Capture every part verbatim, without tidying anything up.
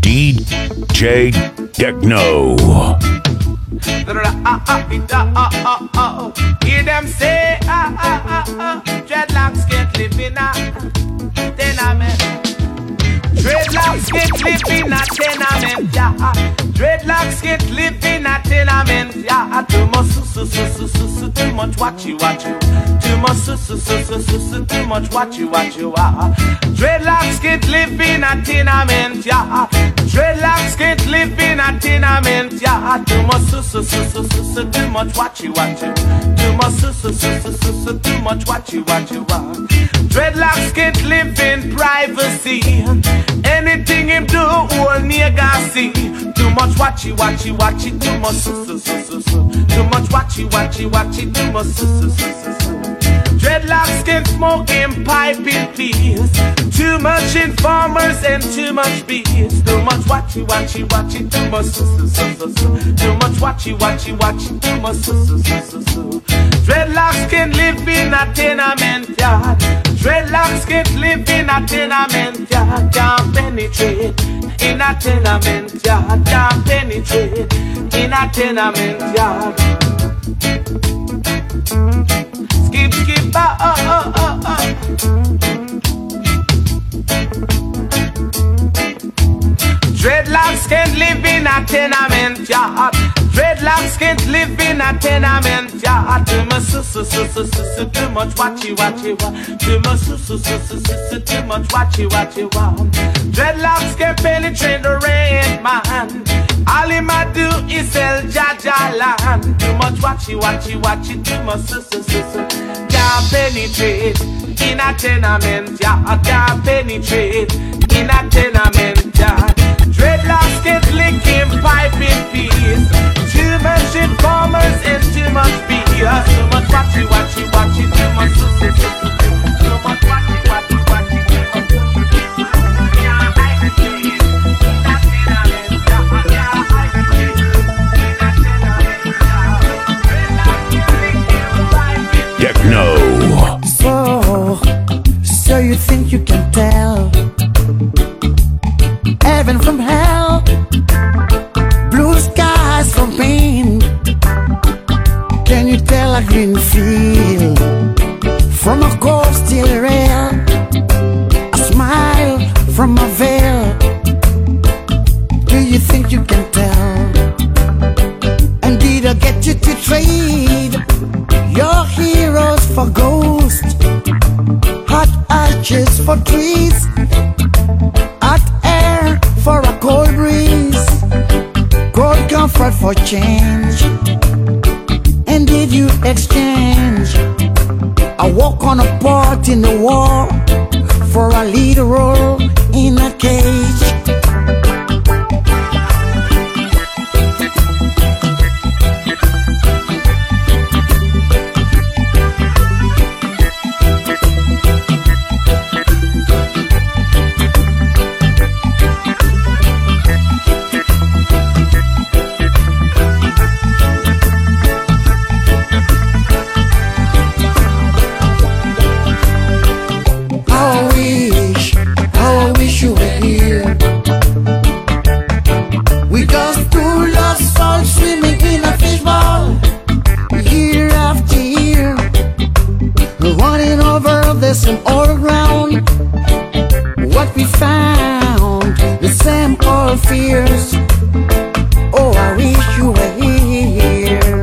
D J Techno. Hear them say, ah, ah, ah, ah, dreadlocks can't live in a tenement. Dreadlocks can't live in a tenement, yeah. Dreadlocks can't live in a tenement, yeah. Too much, su, su, su, su, su, su, too much watchy, watchy. Too much, su, su, su, su, su, su, too much watchy, watchy, ah. Dreadlocks can't live in a tenement, yeah. Dreadlocks can't live in a tenement, yeah. Too much, su, su, su, su, su, su, too much watchy, watchy. Too much, su, su, su, su, su, su, too much watchy, watchy, ah. Dreadlocks can't live in privacy. Anything him do, all nigga see. Too much watchy, watchy, watchy, too much su, su, su, su, su. Too much watchy, watchy, watchy, too much su, su, su, su, su. Dreadlocks can smoke in pipe in peace. Too much informers and too much beats. Too much watchy, watchy, watchy, too much su, su, su, su, su. Too much watchy, watchy, watchy, too much su, su, su, su, su. Dreadlocks can live in a tenement yard. Dreadlocks can't live in a tenement yard. Can't penetrate in a tenement yard. Can't penetrate in a tenement yard. Skip, skip, oh, oh, oh, oh. Dreadlocks can't live in a tenement yard. Dreadlocks can't live in a tenement yard. Too much su su su su su su, too much watchy watchy wa. Too much su su su su su su, too much watchy watchy wa. Dreadlocks can penetrate the rain, man. All he might do is sell Jaja land. Too much watchy watchy watchy, too much su su su su. Can't penetrate in a tenement yard. Can't penetrate in a tenement yard. Dreadlocks get licking pipe in peace. Too much informers and too much beer. Too much watchy watchy watchy. Too much su su su su. Too much watchy watchy watchy. Too much su su su su. Yeah, I can see it. That's it, I mean, yeah, I can see it. That's it, I mean, yeah. Techno. So, so you think you can tell heaven from hell, blue skies from pain? Can you tell a green field from a cold steel rail? A smile from a veil? Do you think you can tell? And did I get you to trade your heroes for ghosts, hot arches for trees, hot air for a cold breeze, cold comfort for change? And did you exchange a walk on a part in the war for a lead role in a cage? And all around what we found, the same old fears. Oh, I wish you were here.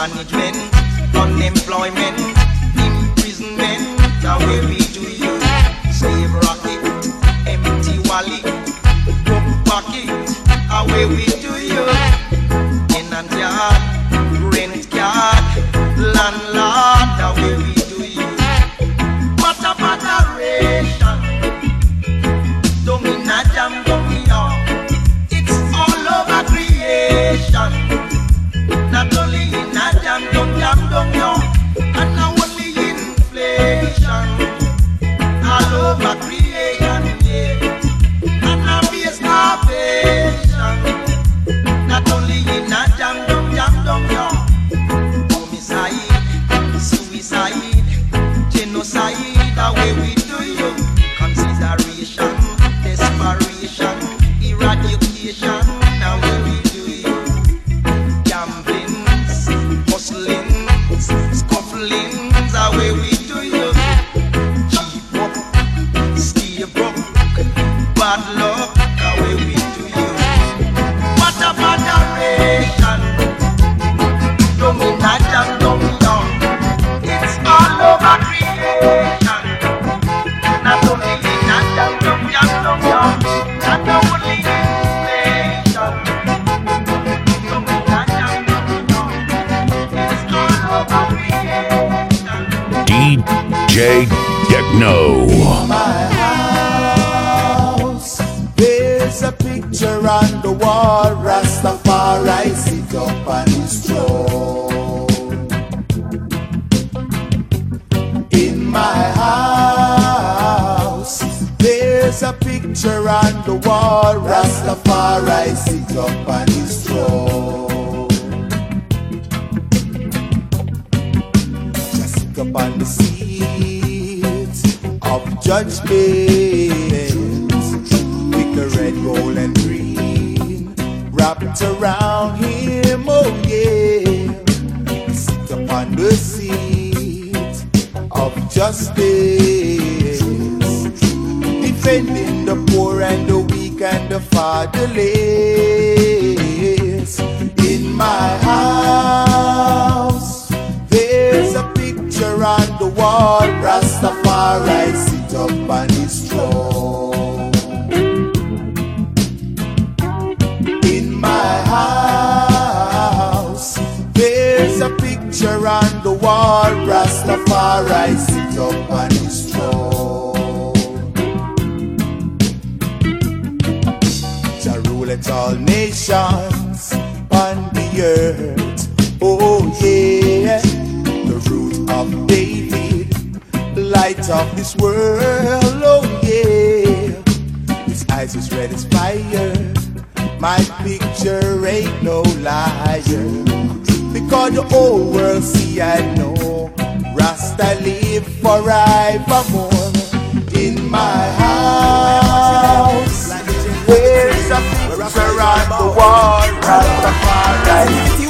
mismanagement, unemployment, imprisonment, the way we do you. Slave rocket, empty wallet, broke pocket, the way we do you. Tenant yard, rent card, landlord, the way we do you. What a moderation, domina jam domino. It's all over creation. Not only in a jam dum jam dum yo, and not only inflation. All over creation, yeah. And now be a starvation. Not only in a jam dum jam dum yo. Homicide, suicide, genocide, the way we do you. Consideration, desperation, eradication, the way we do you. Gamblings, hustlings, scufflings, the way we do you. Cheap up, stay broke, bad luck, the way we do you. What a moderation, domina jam domino. It's all over creation. Not only in a jam dum jam dum yo, not only inflation. Domina jam domino. It's all over creation. D J Techno. My house, there's a picture on the wall. Rastafari sit up on his throne. In my house, there's a picture on the wall. Rastafari sit up on his throne. Just sit up on the seat of judgment, with the red, gold, and green wrapped around him. Oh yeah, sit upon the seat of justice, defending the poor and the weak and the fatherless. In my house, there's a picture on the wall. Rastafari sit up on his throne. In my house, there's a picture on the wall. Rastafari sit up on his throne. Jah ruleth all nations on the earth. Oh yeah, the root of David, light of this world. Oh yeah, his eyes is red as fire. My picture ain't no liar, because the whole world see I know Rasta live forevermore. In my house, there's a picture on the wall. Rastafari.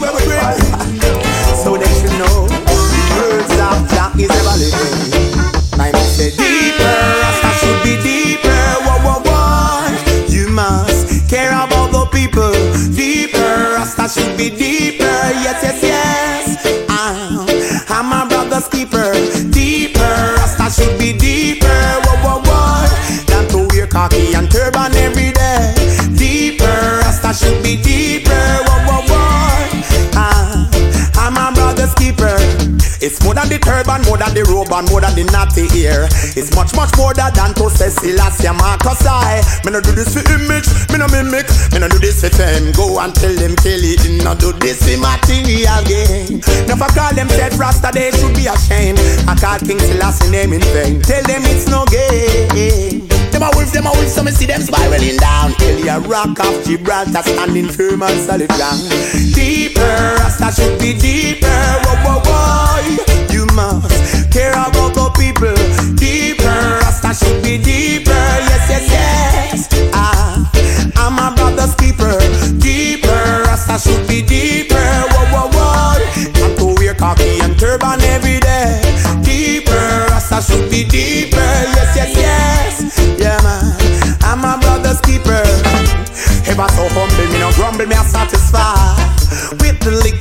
So they should know words of Jah is ever living. My man said deeper, Rasta should be deeper. Whoa, whoa, whoa. You must care about the people. Deeper, Rasta should be deeper. Yes, yes, yes. I'm, I'm my brother's keeper. Deeper, Rasta should be deeper. Whoa, whoa, whoa. Than to wear khaki and turban every day. Deeper, Rasta should be deeper. Whoa, whoa, whoa. I'm, I'm my brother's keeper. It's more than the turban, more than the robe, and more than the natty ear. It's much, much more than to say Selassie Marcus I. Me no do this for image, me no mimic. Me no do this for fame. Go and tell them Kelly did not do this for material gain. Now if I call them said Rasta, they should be ashamed. I call King Selassie name in vain. Tell them it's no game. Them a wolf, them a wolf, so me see them spiraling down. Tell you a rock of Gibraltar standing firm and solid ground. Deeper, Rasta should be deeper. Whoa, whoa, whoa. You must care about the people. Deeper, Rasta should be deeper. Yes, yes, yes. Ah, I'm my brother's keeper. Deeper, Rasta should be deeper. Whoa, whoa, whoa. And to wear khaki and turban every day. Deeper, Rasta should be deeper. Yes, yes, yes. Yeah, man, I'm my brother's keeper. Ever so humble, me no grumble, me a satisfied with the liquor that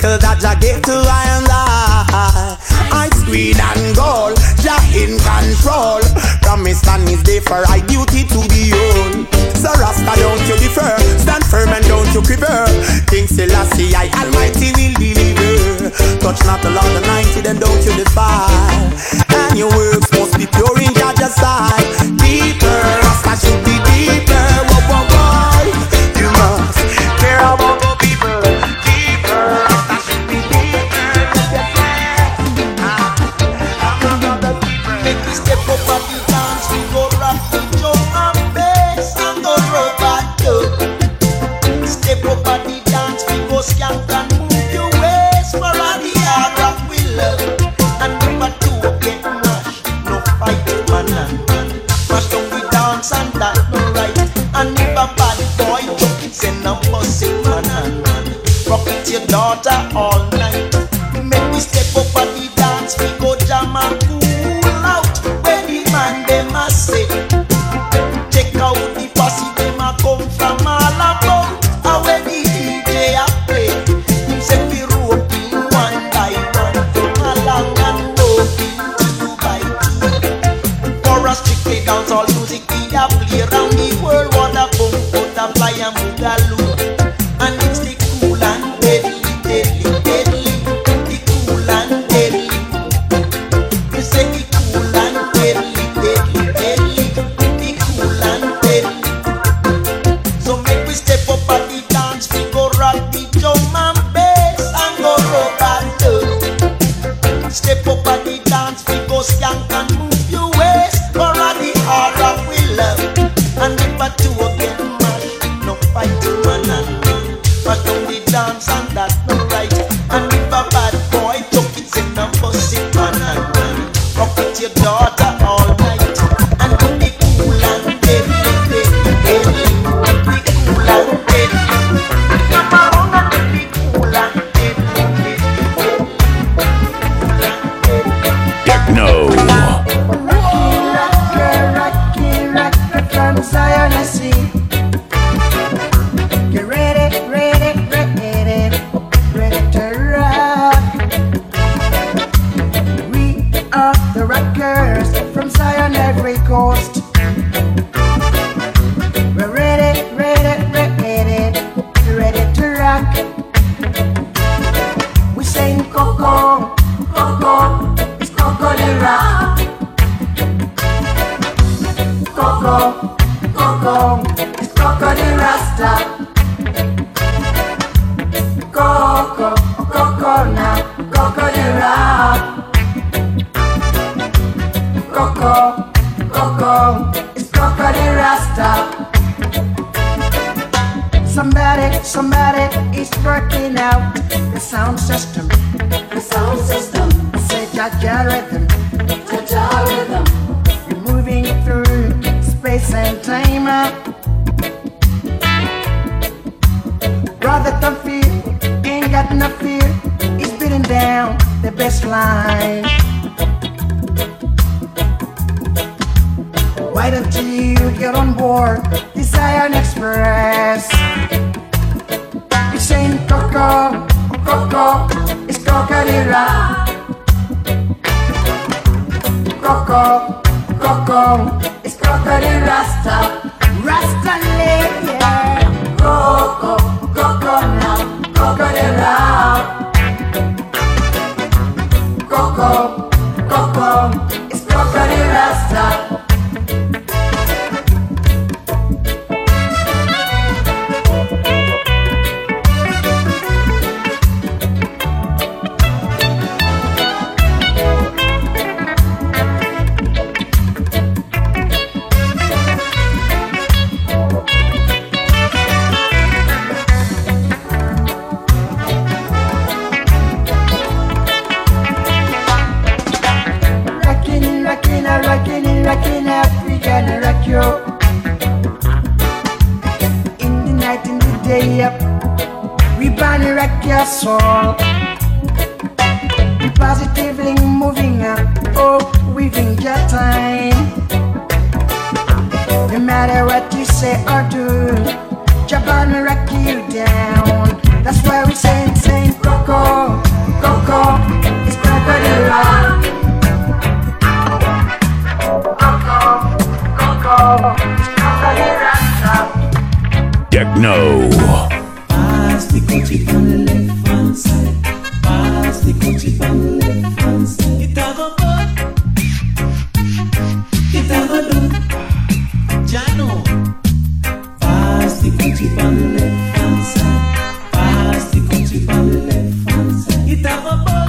Jah gave to I and I. Ice green and gold, Jah in control. Promise and is there for our duty to be own. So Rasta, don't you defer, stand firm and don't you quiver. King Selassie, I Almighty will deliver. Touch not the Lord Almighty, then don't you defy. And your works must be pure in Jah's sight. Deeper, Rasta should be deeper. Whoa, whoa, whoa. You must care about the people. Deeper, Rasta should be deeper. Make me step up at the dance, we go rock the drum and bass and go rubber dub. Step up at the dance, we go skank and move your waist for all the hard rock we love. And number two, get mashed, no fight man and man. Mash down the dance and that no right. And if a bad boy chuck it, send a pussy man and man. Rock it your daughter all night. Make me step up at the dance, we go jam and cool out. When the man them a say, check out the posse them a come from all about. And when the D J a play, him say we roping one by one, from along and roping two by two. For us strictly dance all music we a play around the world. What a boom, butterfly and boogaloo. And it's the cool and deadly, deadly, deadly. The cool and deadly. You say the cool and deadly, deadly, deadly. The cool and deadly. So make we step up at the dance, we go rock the drum and bass and go rubber dub. Step up at the dance, we go skank and move your waist for all the hard rock we love. And if a two again mash, no fighting man and man. Mash down the dance and that's no right. And if a bad boy chuck it, send a pussy man and man. Rock with your daughter all night. And do the cool and deadly, deadly, deadly. The cool and deadly. Come around and do the cool and deadly, deadly, deadly. Techno. Rocky, rocky, rocky from Zion, I see. Get ready, ready, ready, ready to rock. We are the rockers from Zion, every coast. We're ready, ready, ready, ready to rock. We sing Coco, Coco, it's Coco the rock. Coco, Coco, it's Coco the Rasta. Coco, Coco now, Coco the rock. Coco, Coco, it's Coco the Rasta. Somebody, somebody is working out the sound system. The sound system. Say Jaja rhythm. Jaja rhythm. You're moving through space and time. Brother don't fear, ain't got no fear. He's beating down the best line. Why don't you get on board the Zion Express? It's saying Coco, Coco, it's Coco the rock. Coco, Coco, it's Coco the Rasta. Rasta lady, yeah. Coco, Coco now, Coco the rock. Coco, Coco, it's Coco the Rasta. Rockin' African rock you. In the night, in the day, up, we burn rock your soul. We positively moving up, oh, weaving your time. No matter what you say or do, Japan will rock you down. That's why we say, say, Coco, Coco, it's crocodile rock. Coco, Coco, it's crocodile rock. Techno. Pass the coachy on the left hand side. Pass the coachy on the left hand side. It have a butt. It have a do. Jano. Pass the coachy on the left hand side. Pass the coachy on the left hand side. It have a butt.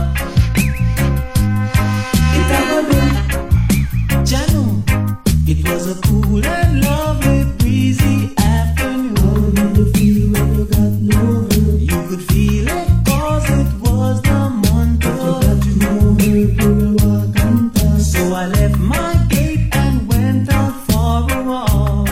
It have a do. Jano. It was a cool and lovely breezy afternoon. How did you feel when you got no hurt? You could feel it cause it was the month of you got no hurt, you will walk and talk. So I left my gate and went out for a walk.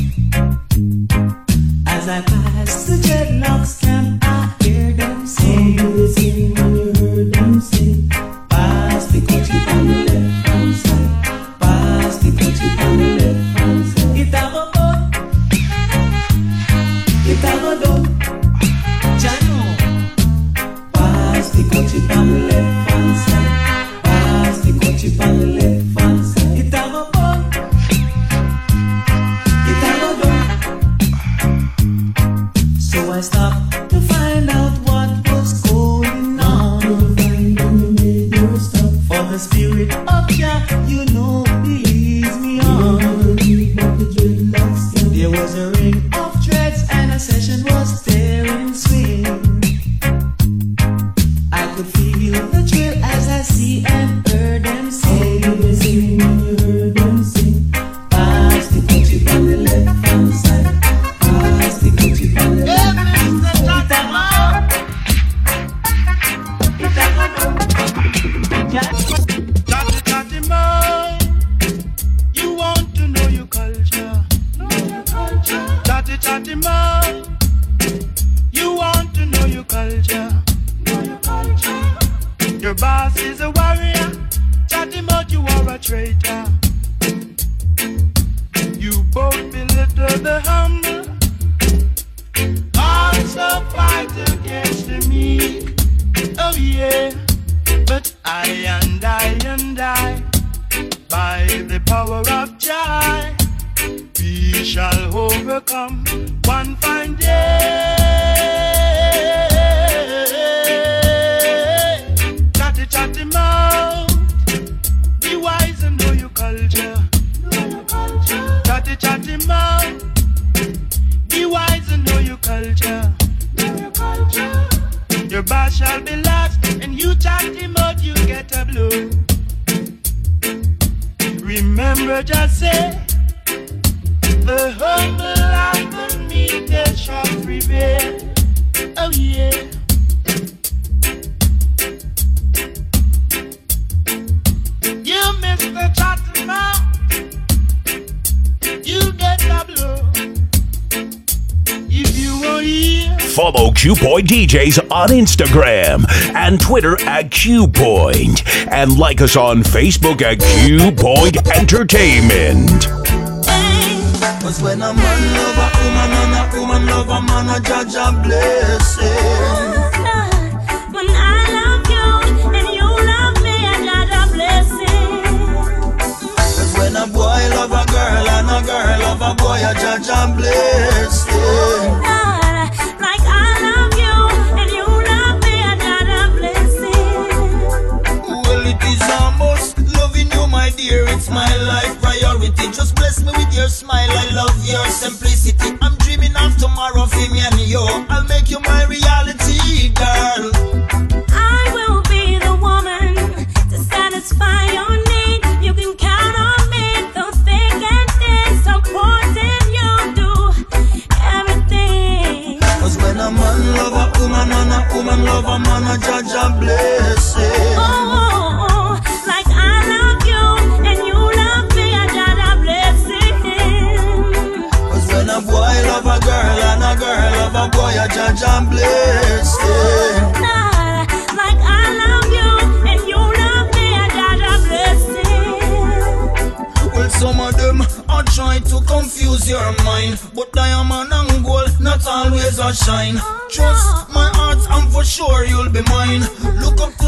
As I passed the dreadlocks camp, I hear them sing. How do they sing when you heard them sing? Pass the coachy on the left hand side. Pass the coachy on the left hand side. It have a boat. It have a dog. Jano. Pass the coachy on the left hand side. Pass the coachy on the left hand side. It have a boat. It have a dog. So I stopped to find out what was going on. To find when you made your stop. For the spirit of Jah, you know, he leads me on. There was a ring of dreads and a session was there in swing. I could feel the thrill as I see and heard them sing. How they sing when you heard them sing? Pass the coachy on the left hand side. Pass the coachy on the left hand side. Chatty chatty man, you want to know your culture. Chatty chatty man, you want to know your culture. Your boss is a warrior. Chatty man, you are a traitor. You both belittle the humble, also fight against the meek. Oh yeah. But I and I and I, by the power of Jah, we shall overcome one fine day. Chatty chatty mouth, be wise and know your culture. Chatty chatty mouth, be wise and know your culture. Your boss shall be last, and you chatty mouth, you get a blow. Remember, just say, the humble and the meek they shall prevail. Oh yeah. You Mister Chatty mouth, you get a blow. If you were here. Follow Q Point D Js on Instagram and Twitter at Q Point, and like us on Facebook at Q Point Entertainment. Cause when a man love a woman and a woman love a man, a judge a blessing. When I love you and you love me, a judge a blessing. Cause when a boy love a girl and a girl love a boy, a judge a blessing. Like I love you and you love me, a judge a blessing. Well, it is almost loving you, my dear. It's my life priority. Just bless me with your smile. I love your simplicity. I'm dreaming of tomorrow for me and you. I'll make you my reality, girl. I will be the woman to satisfy your need. You can count on me through thick and thin, supporting you do everything. Cause when a man love a woman and a woman love a man, a judge a blessing. Oh, oh, oh, like I love you and you love me, a judge a blessing. Cause when a boy love a girl and a girl love a boy, a judge a blessing. Nah, like I love you and you love me, a judge a blessing. Well, some of them are trying to confuse your mind, but diamond and gold not always a shine. Trust my heart and for sure you'll be mine. Look up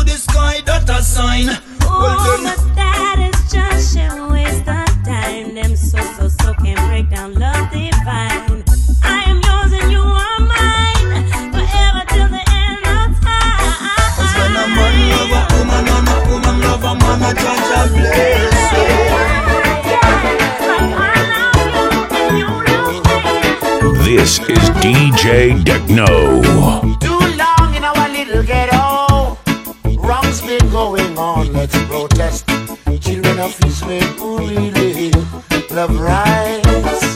sign. Well Oh, then, but that is just a waste of time. Them so, so, so can break down love divine. I am yours and you are mine, forever till the end of time. cause when a man love a woman and a woman love a man, a judge a blessing. This is D J Techno. Too long in our little ghetto. Wrong's been going on, let's protest. Children of Israel who really love rights.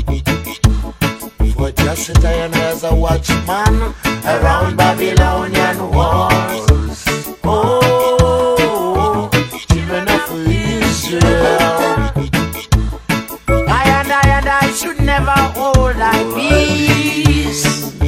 For just a time as a watchman around Babylonian walls. Oh, children of Israel. I and I and I should never hold thy peace.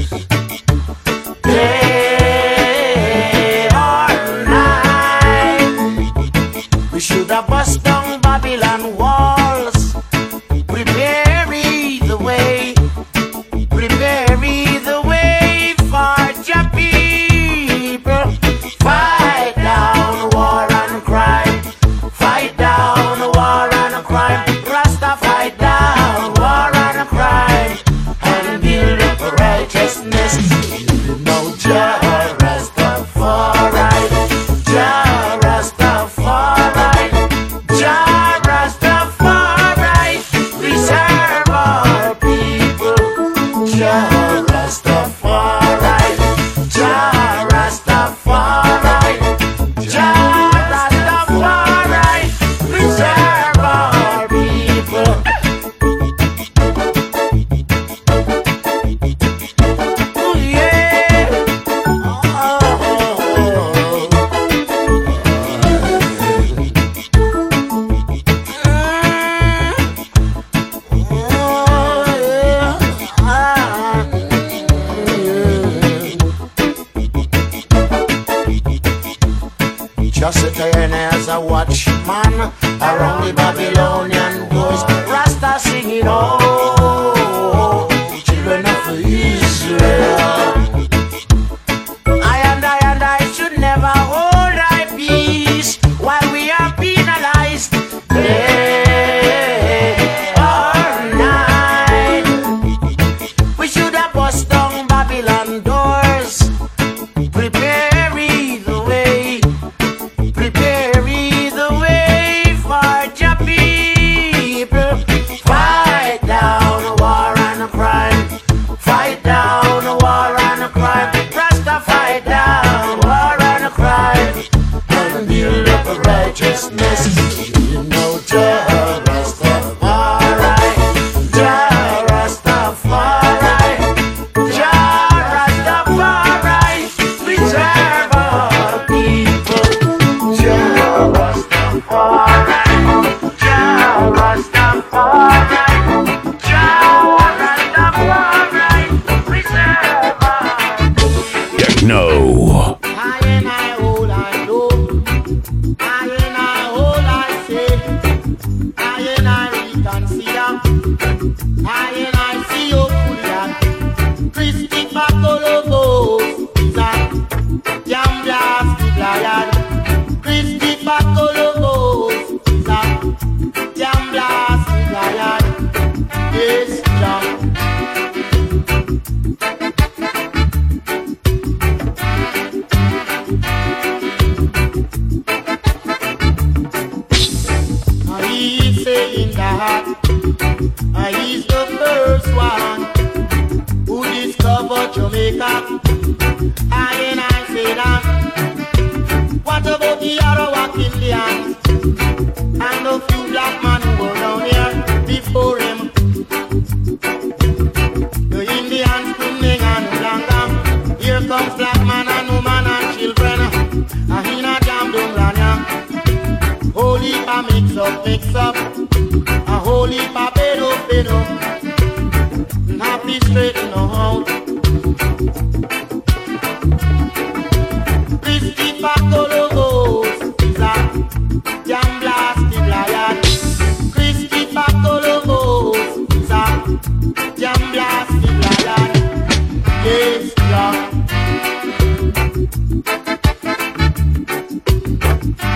Day or night, we should have bust down Babylon walls. Prepare ye the way, prepare ye the way for your people. Fight down war and crime, fight down war and crime. Rasta fight down war and crime, and build up righteousness. Now Jah Rastafari, Jah Rastafari, Jah Rastafari, preserve our people. Jah Rastafari, Jah Rastafari, Jah Rastafari, preserve our people. Oh yeah. Just a turn as a watchman around the Babylonian walls. Rasta singing, oh, children of Israel. I and I and I should never hold thy peace while we are penalized. Day or night, we should have bust down Babylon doors. Prepare ye the way, prepare ye the way for your people. Fight down war and crime, fight down war and crime. Rasta fight down war and crime, and build up righteousness. You know Jah Rastafari, Jah Rastafari, Jah Rastafari, preserve our people. Jah Rastafari, Jah Rastafari, Jah Rastafari, preserve our people. Techno. I and I all I know, I and I all I say, I and I reconsider, I and I see your Julian, Christy Bacolobos, is a jam blasted lion, Christy Bacolobos, is a jam blasted lion, yes, jam. He's saying that uh, he's the first one who discovered Jamaica. I and I say that. What about the Arawak Indians and the few black men who were down here before him? The Indians Kunning and Ulanga. Here comes black man and woman and children. And he not jam down Lanya. Holy pa mix up, mix up. A holy pa pedo, pedo. Happy straighten out. Christy Bacolobos is a jam blasted lion. Christy Bacolobos is a jam blasted lion. Yes, yeah.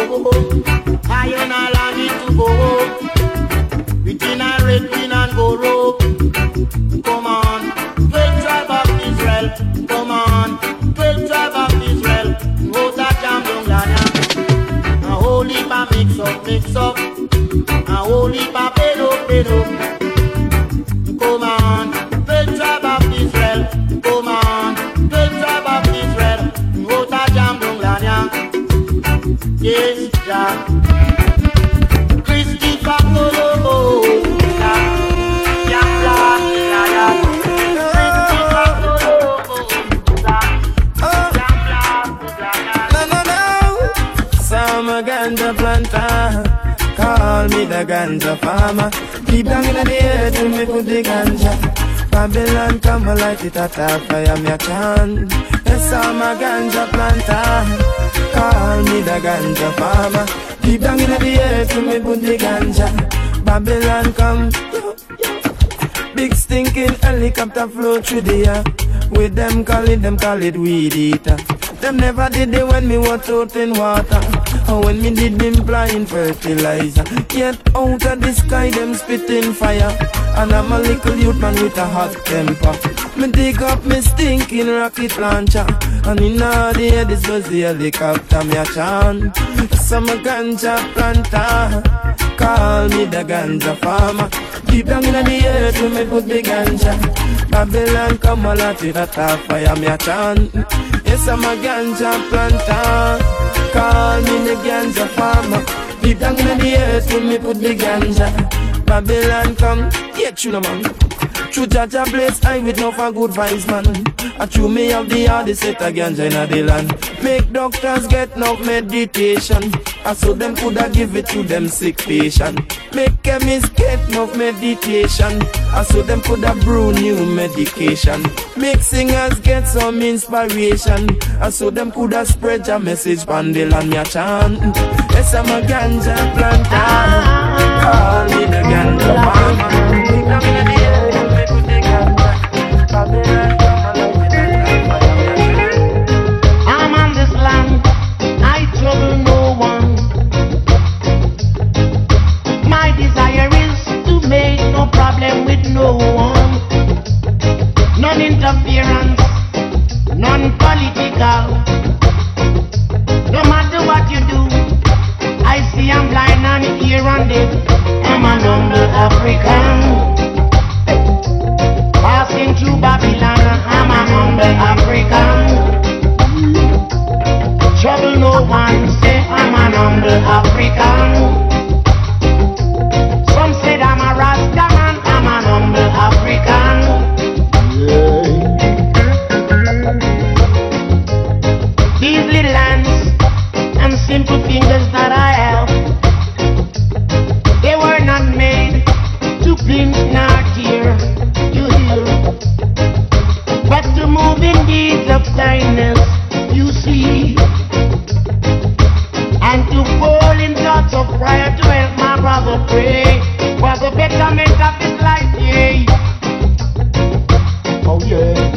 home. I and I long it to go home. Between a red queen and go rope. Come on, twelve tribe of Israel. Come on, twelve tribe of Israel. Go to Jam Dung Lanya. A whole heap of mix up, mix up. A whole heap of pedo, pedo. Come on, twelve tribe of Israel. Come on, twelve tribe of Israel. Go to Jam Dung Lanya. Yes, Jah. Christy Fakolobo. Ganja planter, call me the ganja farmer. Keep down in the air till me put the ganja. Babylon come and light it at a fire, me a chant. Yes, I'm a ganja planter, call me the ganja farmer. Keep down in the air till me put the ganja. Babylon come. Big stinking helicopter flow through the air. With them call it, them call it weed eater. Them never did it when me was out in water, or when me did them blind fertilizer. Yet out of the sky them spitting fire, and I'm a little youth man with a hot temper. Me dig up me stinking rocket launcher, and in all the air this was the helicopter me a chant. Some a ganja planter, call me the ganja farmer. Keep down in the air till me put the ganja. Babylon come a lot it at a fire me a chant. Yes, I'm a ganja planter, call me the ganja farmer. Deep down in the earth when me put the ganja. Babylon come, yeah, you know man. True Jaja bless I with no for good vibes man. I true me have the hardest set of ganja in the land. Make doctors get no meditation, I so them coulda give it to them sick patient. Make chemists get no meditation, I so them coulda brew new medication. Make singers get some inspiration, I so them coulda spread your message pan the land ya chant. Yes, I'm a ganja planter, call me the ganja farmer. Keep them in the air, you make put the ganja. Babylon come alive, I'm on this land, I trouble no one. My desire is to make no problem with no one. None interference, none political. No matter what you do, I see I'm blind and here and there. I'm an humble African, passing through Babylon. I'm a humble African. Trouble no one, say I'm an humble African. Some said I'm a Rasta man, I'm an humble African. These little hands and simple fingers that I have, they were not made to pinch nor tear, you hear, but to move in deeds of kindness, you see, and to fall in thoughts of prayer to help my brother pray for the betterment of his life, yeah. Oh yeah.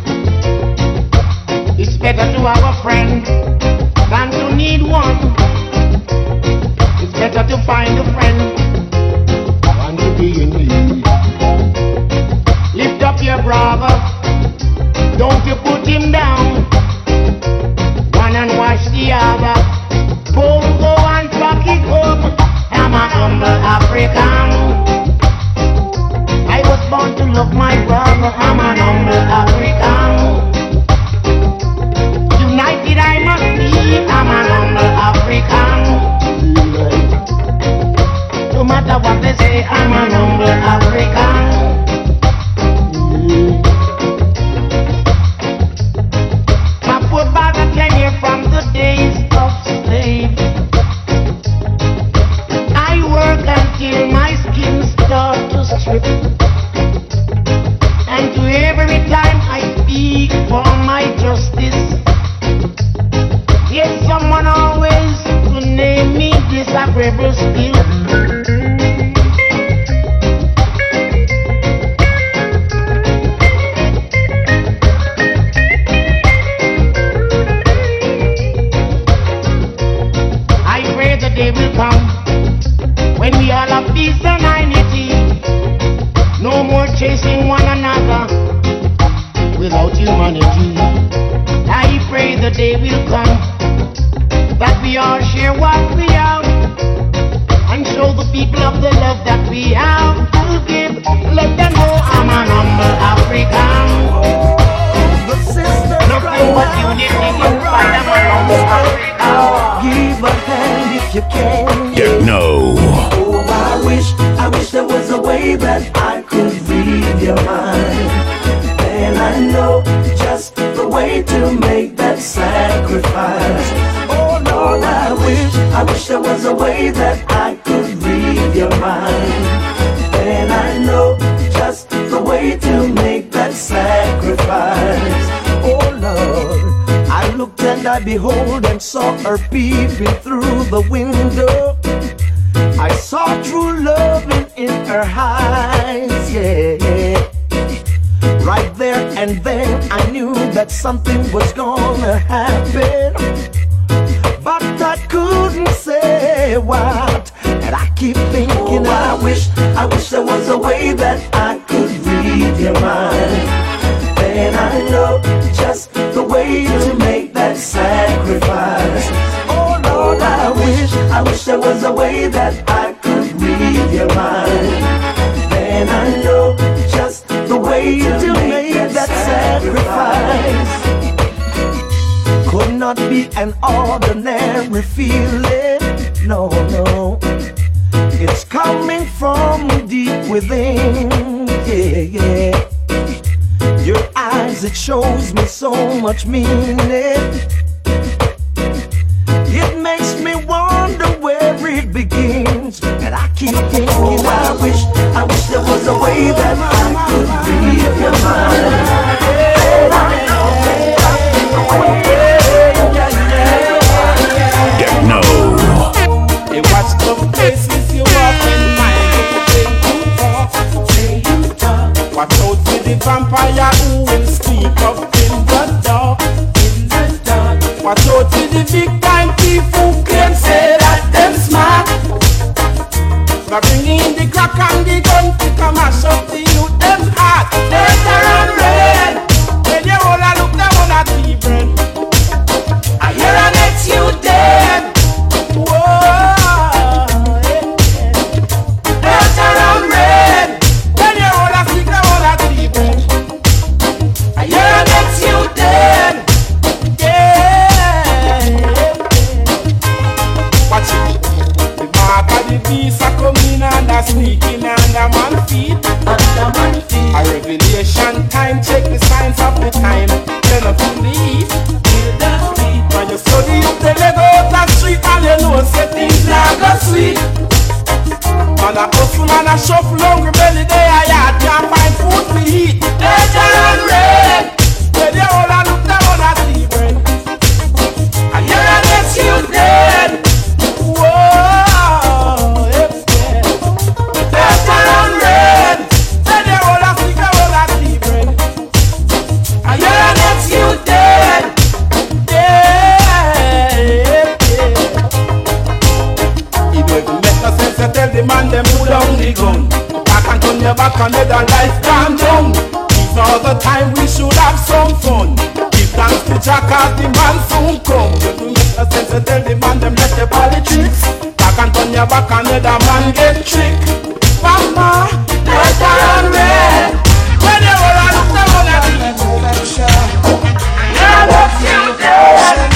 It's better to have a friend than to need one. It's better to find a friend than to be in need. Lift up your brother, don't you put him down. One and wash the other. Go, go and pack it home. I'm a humble African. I was born to love my brother. I'm an humble African. United I must be. I'm an humble African. No matter what they say, I'm an humble African. My poor father came here from the days of slave. I work until my skin starts to strip, and to every time I speak for my justice, yes, someone always will name me disagreeable still. I pray come when we all have peace and unity. No more chasing one another without humanity. I pray the day will come that we all share what we have and show the people of the love that we have to give. Let them know I'm a humble African. Nothing but unity inside of a humble Africa. Give a hand if you can. Techno. Oh, I wish, I wish there was a way that I could read your mind. And I know just the way to make that sacrifice. Oh Lord, I wish, I wish there was a way that I could read your mind. And I know just the way to make that sacrifice. Oh Lord, I looked and I behold and saw her peeping through the window. I saw true love in, in her eyes, yeah. Right there and then I knew that something was gonna happen, but I couldn't say what. And I keep thinking, oh, I wish, I wish there was a way that I could read your mind. And I know just the way to make that sacrifice. Oh Lord, I wish, I wish there was a way that I could read your mind. And I know just the way to make that sacrifice. Could not be an ordinary feeling, no, no. It's coming from deep within, yeah, yeah. Your eyes, it shows me so much meaning. It makes me wonder where it begins. And I keep thinking, I wish, I wish there was a way that I could read your mind. Techno. Hey, watch the places you walk in, mind if you talk. Watch out for the vampire who will sneak up in the dark. In the dark. Watch out for the big time thief who claim say that them smart. Now bring in the crack and the gun to come mash up the youth them heart. Later and red. When you all a look down on a tea bread, I hear an ex you dead. Whoa. Later and red. When you all a stick down on a tea bread, I hear an ex you dead. Yeah. Watch it. The mark of the beast a coming and a sneaking under man feet. Under man feet. A revelation time, check the signs of the time. Turn up in the east, feel the street. When you study up the leg out the street, and you know say things not go sweet. Man a hustle, man a shuffle, hungry belly day a yard, can't find food to eat. Later and red, when you all a look down on a tea bread, and you're an excuse dead. Whoa, it's dead. Later and red, when you all a stick down on a tea bread, and you're an excuse dead. Yeah, yeah. It doesn't make no sense to tell the man them pull down the gun. Back and turn your back and let the life calm down. It's all the time we should have some fun. Give thanks to Jah cause the man soon come. It doesn't make no sense to tell the man them let the politics. Back and turn your back and let the man get tricked. Mama, let her red. When you all are look down at me, I love you dead.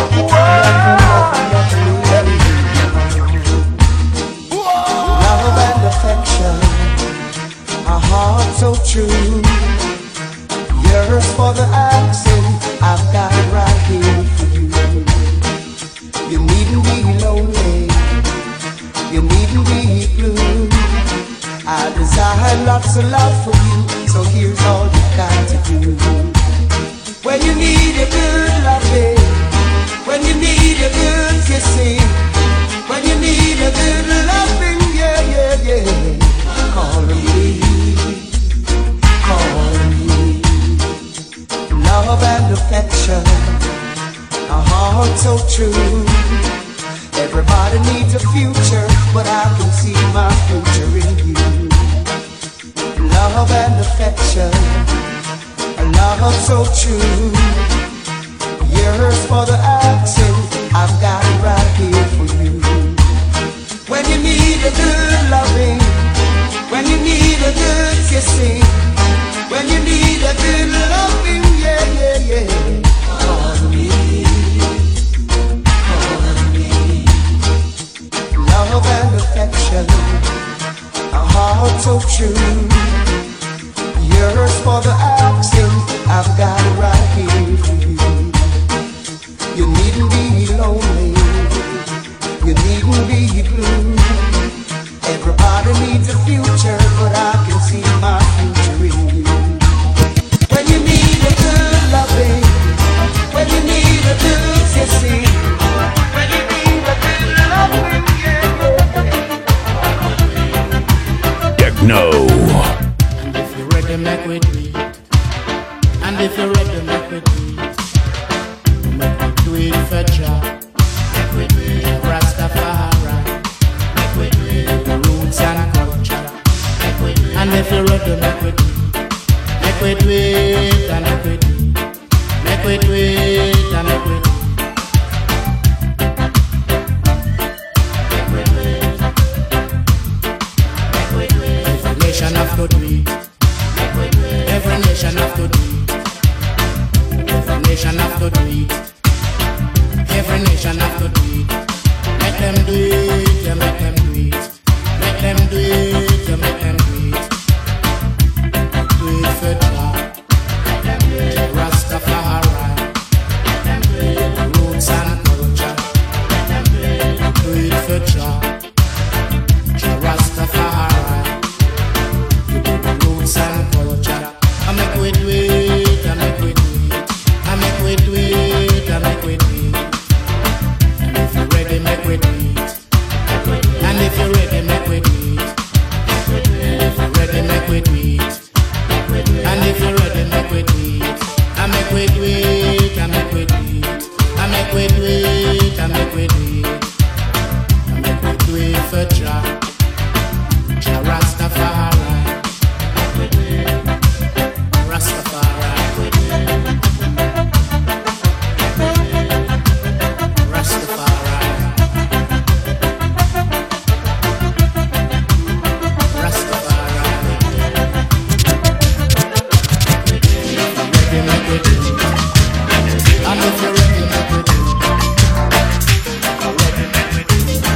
Love and affection, a heart so true. Yours for the accent, I've got it right here for you. You needn't be lonely, you needn't be blue. I desire lots of love for you, so here's all you got to do. When you need a good loving, when you need a good kissing, when you need a good loving, yeah, yeah, yeah, call me, call me. Love and affection, a heart so true. Everybody needs a future, but I can see my future in you. Love and affection, a love so true. Yours for the asking, I've got it right here for you. When you need a good loving, when you need a good kissing, when you need a good loving, yeah, yeah, yeah. Call me, call me. Love and affection, a heart so true. Yours for the asking, I've got it right here for you. You needn't be lonely, you needn't be blue. Everybody needs a future, but I can see my future in you. When you need a good loving, when you need a good kissing, when you need a good loving, yeah, yeah. Techno. And if you're ready, make we do it. And if you're ready, make we do it. Make we do it for Jah. Make we do it Rastafari. Make we do it the roots and culture. Make we do it. And if you're ready, make we do it. Make we do it and make we do it. Make we do it and make we do it. Make we do it. Make we do it. Every nation have to do it. Make we do it. Every nation have to do it. Every nation have to do it. Every nation have to do it. Make them do it, yeah, make them do it. Make them do it, yeah, make them do it. Do it for Jah. Rastafari. Roots and culture. Do it for Jah. Rastafari. Roots and culture. I make we do it, I make we do it. I make we do it, I make we do it. And if you're ready, make we do it. And if you're ready, make we do it. And if you're ready, make we do it. And if you're ready, make we do it. I make we do it, I make we do it. I make we do it, I make we do it. I make we do it for Jah. Jah Rastafari. Rastafari. Rastafari. Rastafari. Ready, make we do it. And if you're ready, make we do it. Ready, make we do it.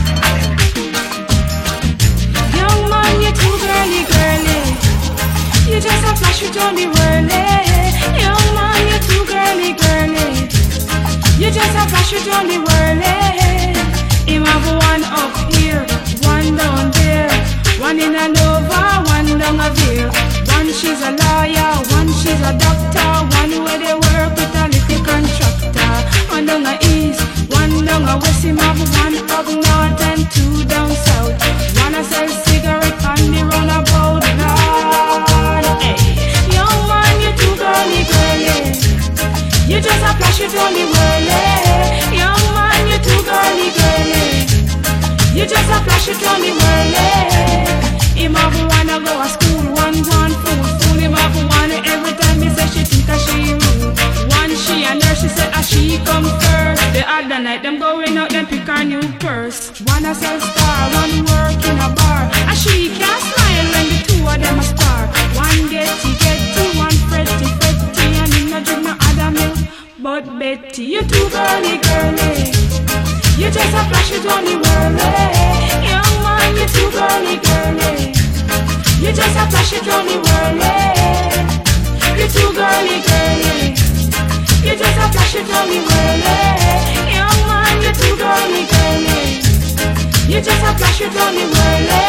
Young man, you're too girly, girly. You just a flash, you don't be whirly. Young man, you're too girly, girly. You just a flash, you don't be whirly. Him have one up here, one down there, one in a Nova, one down a Veer. One she's a lawyer, one she's a doctor, one where they work with a little contractor. One down a east, one down a west. Him have one up north and two down south. One a sell cigarette on the runabout. Lord, hey. Young man, you too girly, girly. You just a flash, you don't be whirly. Young man, you too girly, girly. You just a flash, you don't be whirly. Him have wanna go to school, one one fool, fool. Him have one every time he say she think that she rude. One she a nurse, she said ah she come first. The other night them going out, them pick her new purse. One a sell star, one work in a bar. And she can't smile when the two of them a spar. One getty getty, one fretty fretty, and him no drink no other milk but Betty. You too girly, girly. You just a flash, you don't be whirly. Young man, you too girly, girly. You just a flash, you don't be whirly. You too girly, girly. You just a flash, you don't be whirly. Young man, you too girly, girly. You just a flash, you don't be whirly.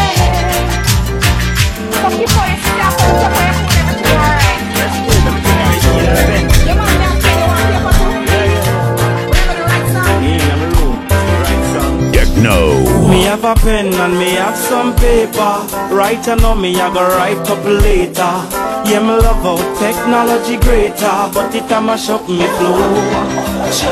Come before you stop, come before you put everything alright. You want me to tell you what you're going to do? Remember the right song? Techno. Me a have a pen and me have some paper. Right I know me I go write couple later. Yeah, me love how technology greater, but it a mash up me flow.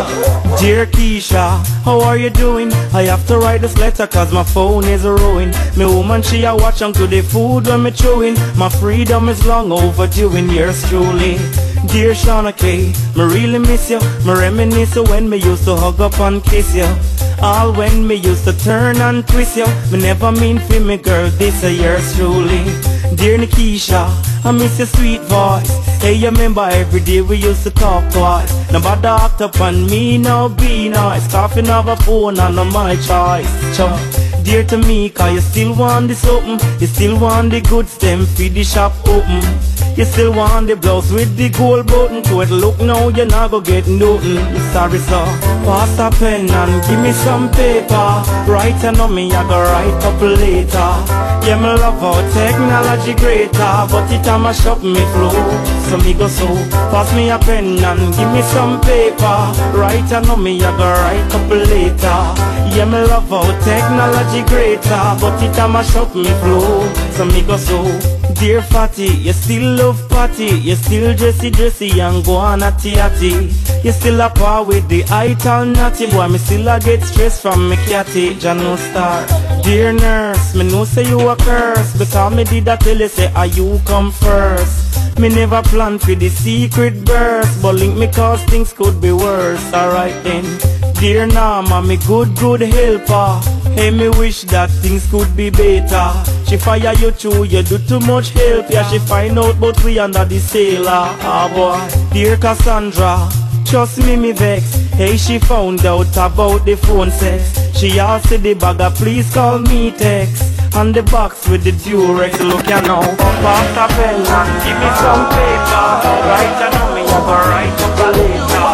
Dear Keisha, how are you doing? I have to write this letter cause my phone is ruined. Me woman she a watch on to the food when me chewing. My freedom is long overdue in yours truly. Dear Shauna K, me really miss you. Me reminisce when me used to hug up and kiss you. All when me used to turn and twist you. Me never mean for me girl, this a yours truly. Dear Nikisha, I miss your sweet voice. Hey, you remember every day we used to talk twice. Nobody act up on me, no be nice. Coughing of a phone and no my choice. Cho. Dear to me, cause you still want this open. You still want the good stem, feed the shop open. You still want the blouse with the gold button. To it look now, you're not gonna get nothing. Sorry sir, pass a pen and give me some paper. Right and on me, I go write up later. Yeah, me love how technology greater, but it a mash up me flow. So me go so, pass me a pen and give me some paper. Right and on me, I go write up later. Yeah, me love how technology greater, but it a mash up me flow. So me go so. Dear Fatty, you still love party. You still dressy dressy and go on a natty. You still a par with the ital natty. Boy, me still a get stress from me catty. Jano Star. Dear nurse, me know say you a curse, because me did a tell you say ah you come first. Me never plan for the secret burst, but link me cause things could be worse. Alright then. Dear Nama, me good good helper. Hey, me wish that things could be better. She fire you too, you do too much help. Yeah, she find out but we under the sailor. Ah boy, dear Cassandra, trust me, me vex. Hey, she found out about the phone sex. She asked the bagger, please call me text. And the box with the Durex, look you know. Pass a pen and give me some paper. Right you know me, I go right up a later.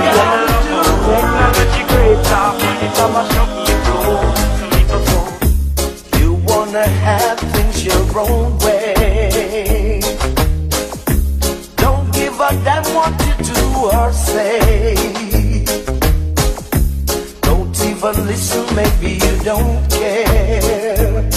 Technology greater, but it's a mash up me flow. You wanna have things your own way. Don't give a damn what you do or say. Don't even listen, maybe you don't care.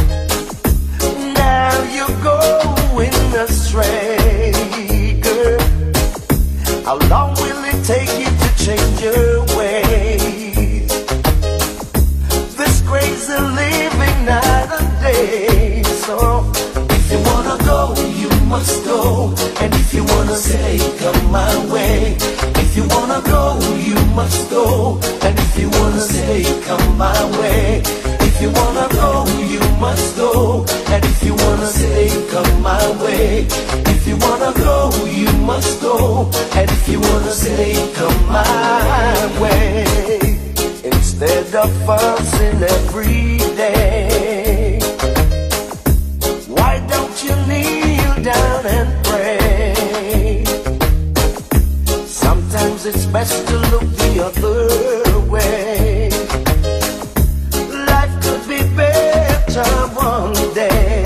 Now you're going astray, girl. How long will it take you to change your ways? This crazy living night and day. So if you wanna go, you must go. And if you wanna stay, come my way. If you wanna go, you must go. And if you wanna stay, come my way. If you wanna go, you must go. And if you wanna stay, come my way. If you wanna go, you must go. And if you wanna stay, come my way. Instead of fussing every day, why don't you kneel down and pray? Sometimes it's best to look the other way. Life could be better one day.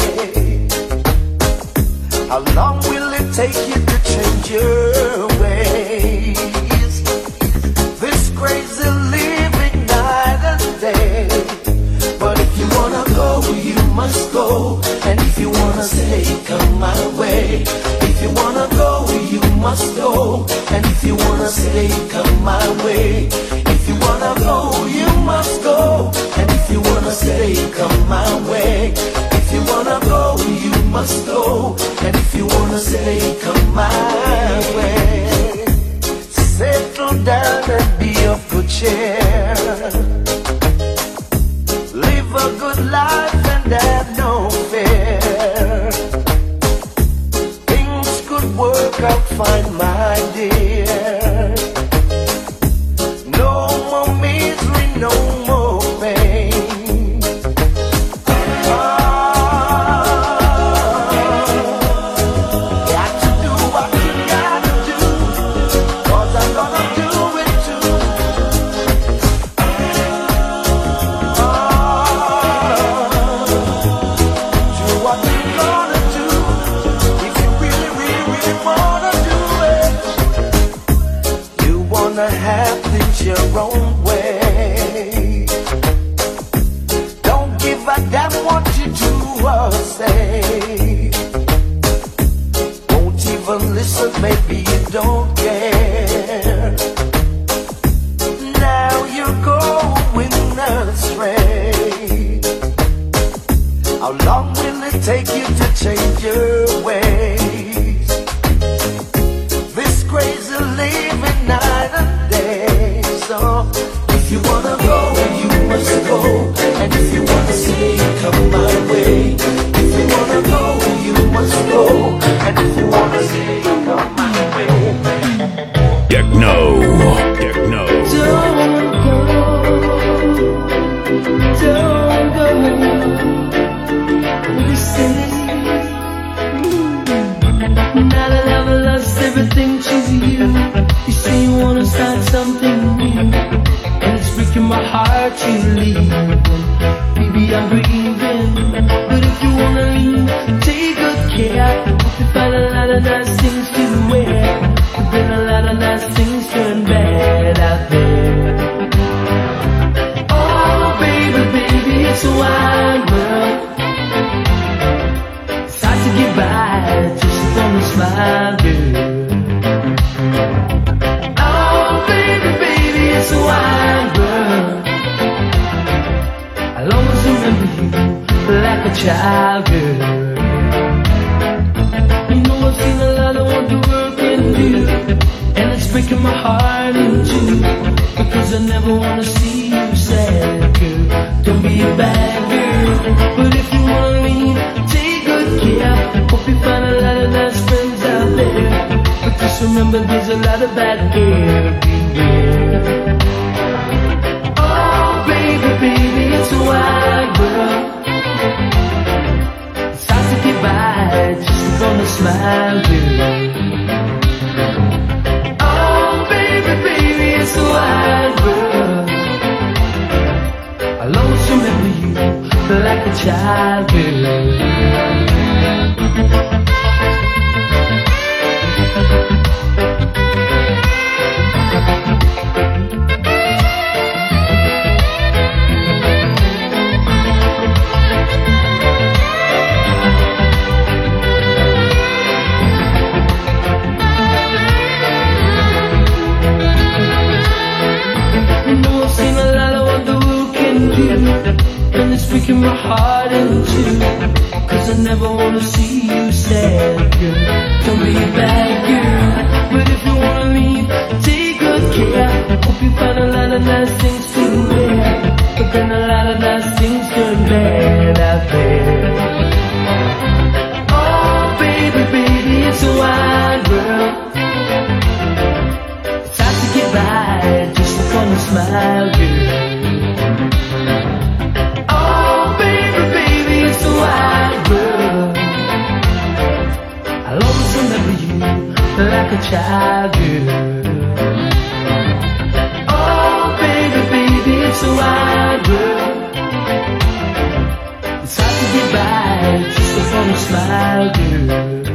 How long will it take you to change your ways? This crazy living night and day. But if you wanna go, you must go. And if you wanna stay, come my way. If you wanna go, you must go. And if you wanna stay, come my way. If you wanna go, you must go. And if you wanna stay, come my way. If you wanna go, you must go. And if you wanna stay, come my way. Settle down and be of good cheer. Live a good life and have no fear. Things could work out fine, my dear. No more misery, no more pain. Ah, got to do what you gotta do, 'cause I'm gonna do it too. Ah, do what you gonna do, if you really, really, really wanna do it. a damn what you do or say. Won't even listen, maybe you don't care. Now you're going astray. How long will it take you to change your ways? This crazy living night and day. So if you wanna go, you must go. And if you wanna stay, come my way. If you wanna go, you must go. And if you wanna stay, come my way. Techno, techno. Don't go, don't go. Listen, now that I've lost everything to you, you say you wanna start something new, and it's breaking my heart to leave. Baby, I'm grieving, but if you wanna leave, take good care. You find a lot of nice things to wear, but then a lot of nice things turn bad out there. Oh, baby, baby, it's a wide world. It's hard to get by just from a smile, girl. Oh, baby, baby, it's a wide world. I'll always remember you like a child, girl. You know I've seen a lot of what the world can do, and it's breaking my heart in two, because I never wanna see you sad, girl. Don't be a bad girl, but if you wanna leave, take good care. Hope you find a lot of nice friends out there, but just remember there's a lot of bad air everywhere. Oh, baby, baby, it's a wide world. It's hard to get by just from a smile, girl. Oh, baby, baby, it's a wide world. I'll always remember you like a child, girl. And it's breaking my heart in two, cause I never wanna see you sad, girl. Don't be a bad girl, but if you wanna leave, take good care. Hope you find a lot of nice things to wear, but then a lot of nice things turn bad out there. Oh, baby, baby, it's a wide world. It's hard to get by just upon a smile, girl. Like a child, girl. Oh, baby, baby, it's a wide world. It's hard to get by just upon a smile, girl.